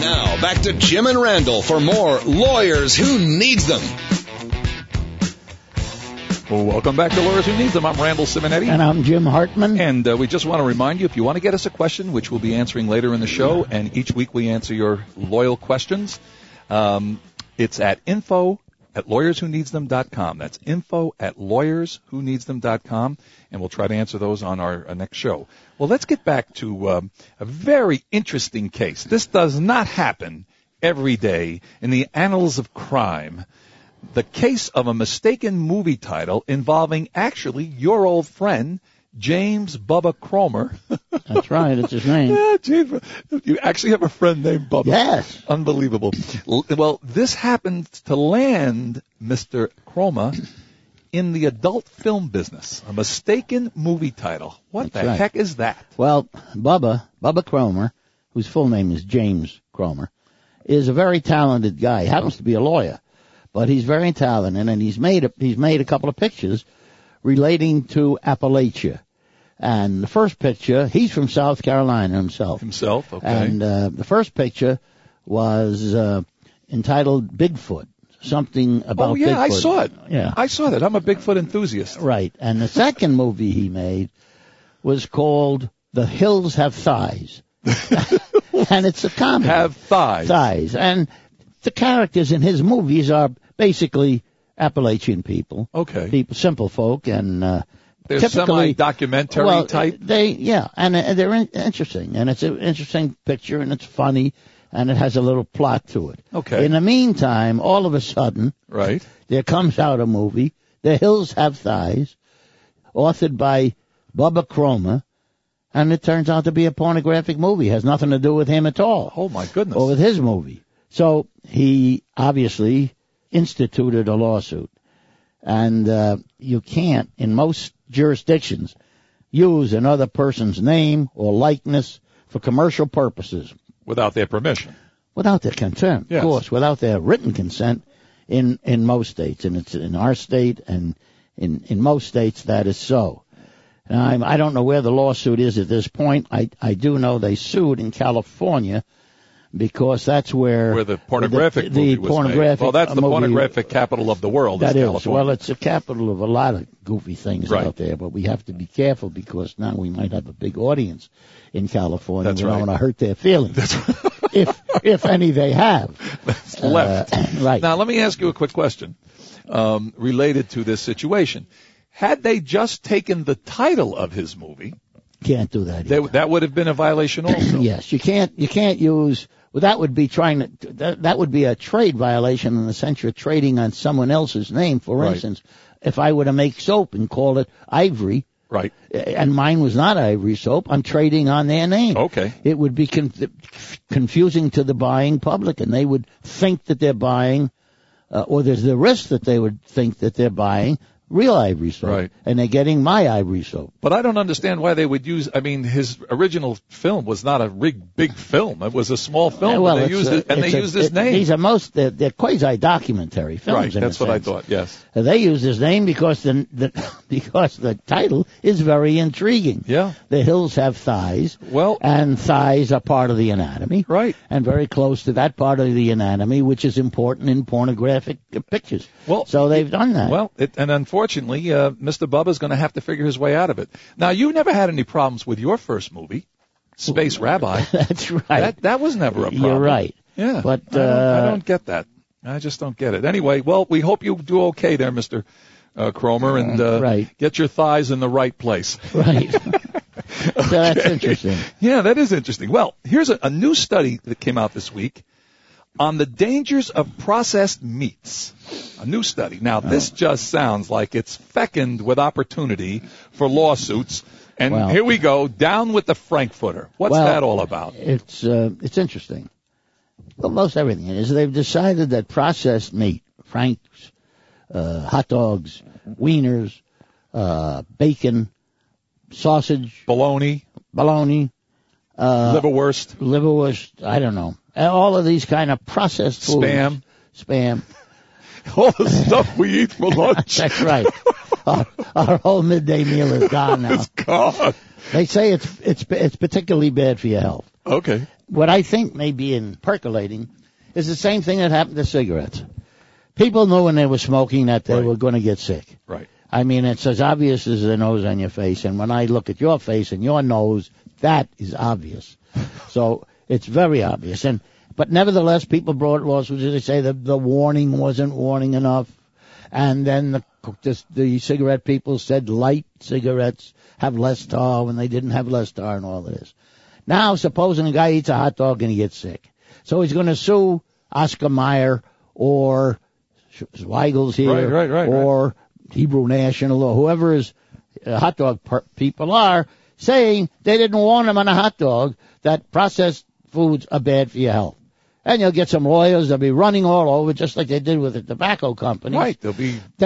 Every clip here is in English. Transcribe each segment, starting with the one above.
Now, back to Jim and Randall for more Lawyers Who Needs Them. Well, welcome back to Lawyers Who Needs Them. I'm Randall Simonetti. And I'm Jim Hartman. And we just want to remind you, if you want to get us a question, which we'll be answering later in the show, and each week we answer your loyal questions, it's at info@lawyerswhoneedsthem.com. That's info@lawyerswhoneedsthem.com, and we'll try to answer those on our next show. Well, let's get back to a very interesting case. This does not happen every day in the annals of crime. The case of a mistaken movie title involving actually your old friend, James Bubba Cromer. That's right, it's his name. Yeah, James, you actually have a friend named Bubba. Yes. Unbelievable. Well, this happened to land Mr. Cromer in the adult film business. A mistaken movie title. What That's the right. heck is that? Well, Bubba Cromer, whose full name is James Cromer, is a very talented guy. He happens to be a lawyer, but he's very talented, and he's made a couple of pictures relating to Appalachia. And the first picture, he's from South Carolina himself. Okay. And the first picture was entitled Bigfoot, something about Bigfoot. I saw it. Yeah. I saw that. I'm a Bigfoot enthusiast. Right. And the second movie he made was called The Hills Have Thighs. And it's a comedy. Have thighs. Thighs. And the characters in his movies are basically Appalachian people. Okay. People, simple folk, and they're typically semi-documentary type. They're interesting, and it's an interesting picture, and it's funny, and it has a little plot to it. Okay. In the meantime, all of a sudden, right, there comes out a movie, The Hills Have Thighs, authored by Bubba Cromer, and it turns out to be a pornographic movie. It has nothing to do with him at all. Oh, my goodness. Or with his movie. So he obviously instituted a lawsuit. And you can't, in most jurisdictions, use another person's name or likeness for commercial purposes. Without their permission. Without their consent, yes. Of course, without their written consent in most states. And it's in our state, and in most states that is so. Now, I don't know where the lawsuit is at this point. I do know they sued in California, because that's where the pornographic movie was made. Well, that's the pornographic capital of the world. That is. California. Well, it's the capital of a lot of goofy things out there, but we have to be careful, because now we might have a big audience in California. That's we right. don't want to hurt their feelings. That's if any they have. That's left. Right. Now, let me ask you a quick question related to this situation. Had they just taken the title of his movie, can't do that. That would have been a violation also. Yes, you can't use. Well, that would be that would be a trade violation in the sense you're trading on someone else's name. For instance, if I were to make soap and call it Ivory, right, and mine was not Ivory soap, I'm trading on their name. Okay. It would be confusing to the buying public, and they would think that they're buying, or there's the risk that they would think that they're buying real Ivory soap. Right. And they're getting my Ivory soap. But I don't understand why they would use, his original film was not a big film. It was a small film. Well, they used his name. These are they're quasi-documentary films. Right, that's what I thought, yes. They use his name because the title is very intriguing. Yeah. The Hills Have Thighs. Well. And thighs are part of the anatomy. Right. And very close to that part of the anatomy, which is important in pornographic pictures. Well. So they've done that. Well, and unfortunately, Mr. Bubba's going to have to figure his way out of it. Now, you never had any problems with your first movie, Space Rabbi. That's right. That was never a problem. You're right. Yeah. But I don't get that. I just don't get it. Anyway, well, we hope you do okay there, Mr. Cromer, and get your thighs in the right place. Right. So that's interesting. Yeah, that is interesting. Well, here's a new study that came out this week on the dangers of processed meats. A new study. Now, this just sounds like it's fecund with opportunity for lawsuits. And here we go, down with the Frankfurter. What's that all about? It's interesting. Well, most everything is. They've decided that processed meat, Franks, hot dogs, wieners, bacon, sausage, bologna, liverwurst, I don't know. All of these kind of processed foods. Spam. All the stuff we eat for lunch. That's right. Our whole midday meal is gone now. It's gone. They say it's particularly bad for your health. Okay. what I think may be percolating is the same thing that happened to cigarettes. People knew when they were smoking that they were going to get sick. Right. I mean, it's as obvious as the nose on your face. And when I look at your face and your nose, that is obvious. So it's very obvious. But nevertheless, people brought lawsuits. They say the warning wasn't warning enough. And then the cigarette people said light cigarettes have less tar when they didn't have less tar and all of this. Now, supposing a guy eats a hot dog and he gets sick. So he's going to sue Oscar Mayer or Zweigel's here or Hebrew National or whoever his hot dog people are, saying they didn't warn him on a hot dog that processed foods are bad for your health. And you'll get some lawyers, they'll be running all over, just like they did with the tobacco companies. Right, they'll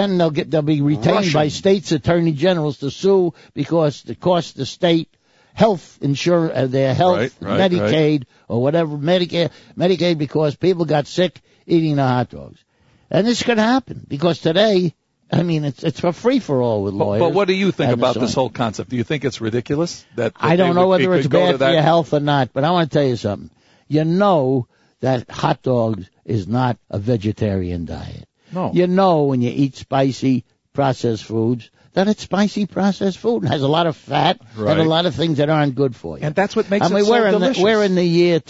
be retained by states' attorney generals to sue because it costs the state health insurance, their health, Medicaid, or whatever, Medicaid, because people got sick eating the hot dogs. And this could happen because today, I mean, it's a free-for-all with lawyers. But what do you think about this whole concept? Do you think it's ridiculous? That I don't know whether it's bad for your health or not, but I want to tell you something. You know that hot dogs is not a vegetarian diet. No. You know when you eat spicy processed foods that it's spicy processed food and has a lot of fat and a lot of things that aren't good for you. And that's what makes it so delicious. We're in the year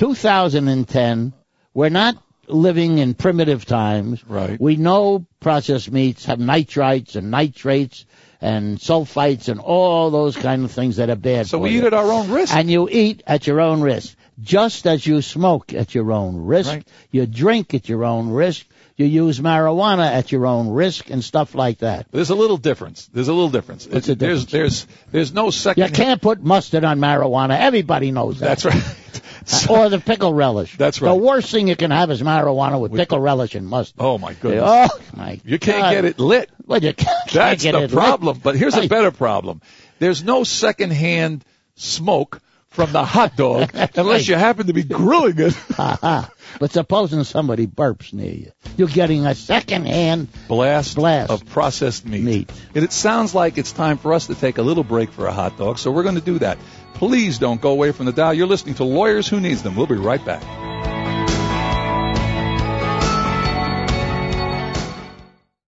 2010. We're not living in primitive times. Right. We know processed meats have nitrites and nitrates and sulfites and all those kind of things that are bad for you. So we eat at our own risk. And you eat at your own risk. Just as you smoke at your own risk, you drink at your own risk, you use marijuana at your own risk and stuff like that. There's a little difference. What's the difference? There's no second. You can't put mustard on marijuana. Everybody knows that. That's right. Or the pickle relish. That's right. The worst thing you can have is marijuana with pickle relish and mustard. Oh, my goodness. Oh, my You can't get it lit. Well, you can't That's get the it problem. lit. But here's a better problem. There's no secondhand smoke from the hot dog unless you happen to be grilling it. But supposing somebody burps near you, you're getting a second-hand blast of processed meat. And it sounds like it's time for us to take a little break for a hot dog, so we're going to do that. Please don't go away from the dial. You're listening to Lawyers Who Needs Them. We'll be right back.